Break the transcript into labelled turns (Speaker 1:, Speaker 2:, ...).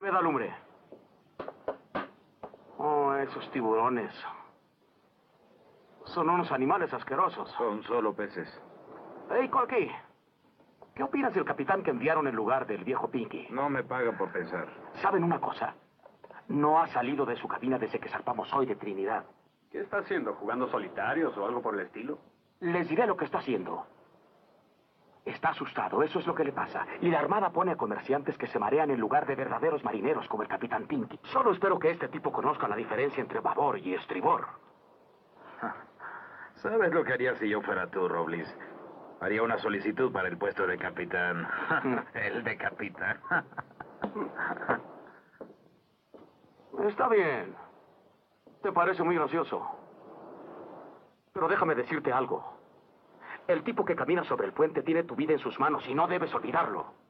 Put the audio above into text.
Speaker 1: Me da lumbre. Oh, esos tiburones. Son unos animales asquerosos.
Speaker 2: Son solo peces.
Speaker 1: Hey, Corky. ¿Qué opinas del capitán que enviaron en lugar del viejo Pinky?
Speaker 2: No me pagan por pensar.
Speaker 1: ¿Saben una cosa? No ha salido de su cabina desde que zarpamos hoy de Trinidad.
Speaker 3: ¿Qué está haciendo? ¿Jugando solitarios o algo por el estilo?
Speaker 1: Les diré lo que está haciendo. Está asustado, eso es lo que le pasa. Y la Armada pone a comerciantes que se marean en lugar de verdaderos marineros como el capitán Pinky. Solo espero que este tipo conozca la diferencia entre babor y estribor.
Speaker 2: ¿Sabes lo que haría si yo fuera tú, Robles? Haría una solicitud para el puesto de capitán. El de capitán.
Speaker 1: Está bien. Te parece muy gracioso. Pero déjame decirte algo. El tipo que camina sobre el puente tiene tu vida en sus manos y no debes olvidarlo.